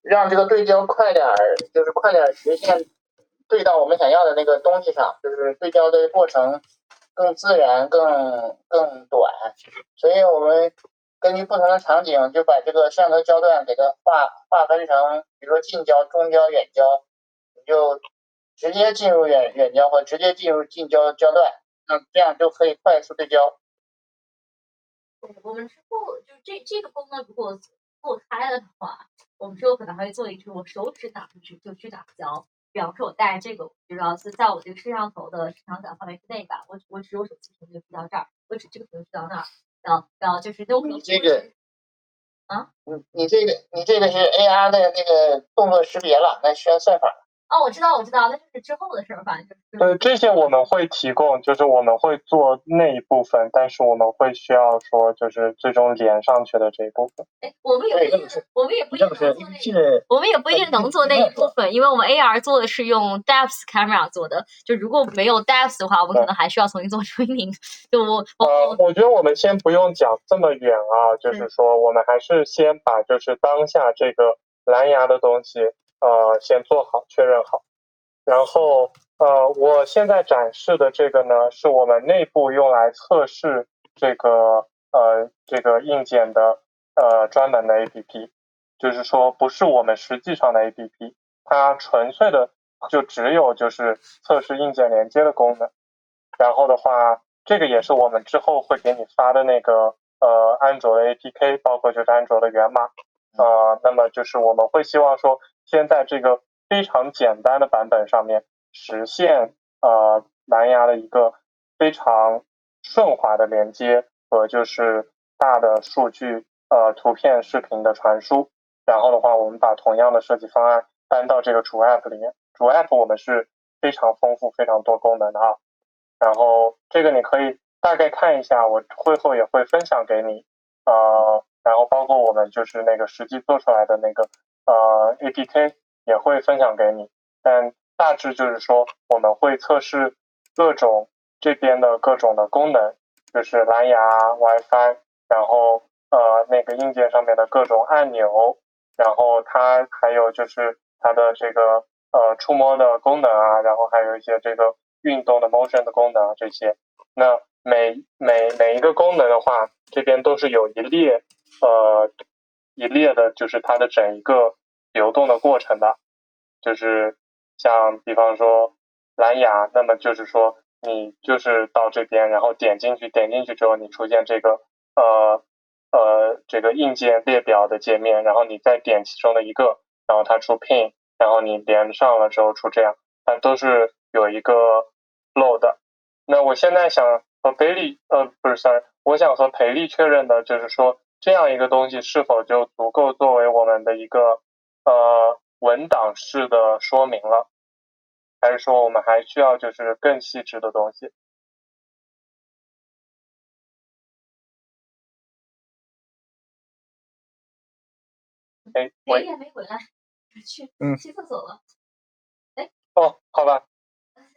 让这个对焦快点，就是快点实现对到我们想要的那个东西上，就是对焦的过程更自然、更短。所以我们根据不同的场景，就把这个摄像头焦段给它划分成，比如说近焦、中焦、远焦，你就直接进入远焦或直接进入近焦焦段，那这样就可以快速对焦。 我们之后就这个功能如果做开了的话，我们之后可能还会做一支我手指打出去就去打焦。比方说，我带这个，就要是在我这个摄像头的视场角范围之内吧，我指我手机屏就去到这儿，我指这个屏去到那儿，然后就是都你这个啊， 你这个是 AR 的那个动作识别了，那需要算法。 哦，我知道，那就是之后的事儿，反正对，这些我们会提供，就是我们会做那一部分，但是我们会需要说，就是最终连上去的这一部分。 我们也不一定能做那一部分，因为我们 AR 做的是用 depth camera 做的，就如果没有 depth 的话，我们可能还需要重新做 training。就我觉得我们先不用讲这么远啊，就是说我们还是先把就是当下这个蓝牙的东西先做好确认好，然后我现在展示的这个呢，是我们内部用来测试这个硬件的专门的 APP， 就是说不是我们实际上的 APP， 它纯粹的就只有就是测试硬件连接的功能。然后的话，这个也是我们之后会给你发的那个安卓的 APK， 包括就是安卓的源码。那么就是我们会希望说，先在这个非常简单的版本上面实现蓝牙的一个非常顺滑的连接和就是大的数据图片视频的传输。然后的话，我们把同样的设计方案搬到这个主 App 里面。主 App 我们是非常丰富、非常多功能的啊。然后这个你可以大概看一下，我会后也会分享给你。然后包括我们就是那个实际做出来的那个APK 也会分享给你。但大致就是说，我们会测试各种这边的各种的功能，就是蓝牙、WiFi， 然后那个硬件上面的各种按钮，然后它还有就是它的这个触摸的功能啊，然后还有一些这个运动的 motion 的功能啊这些。那每一个功能的话，这边都是有一列的，就是它的整一个流动的过程的。就是像比方说蓝牙，那么就是说你就是到这边，然后点进去之后，你出现这个这个硬件列表的界面，然后你再点其中的一个，然后它出 pin， 然后你连上了之后出这样，它都是有一个 flow 的。那我现在想和我想和裴丽确认的就是说，这样一个东西是否就足够作为我们的一个文档式的说明了，还是说我们还需要就是更细致的东西？哎， 谁也没回来，去厕所了。 哦，好吧，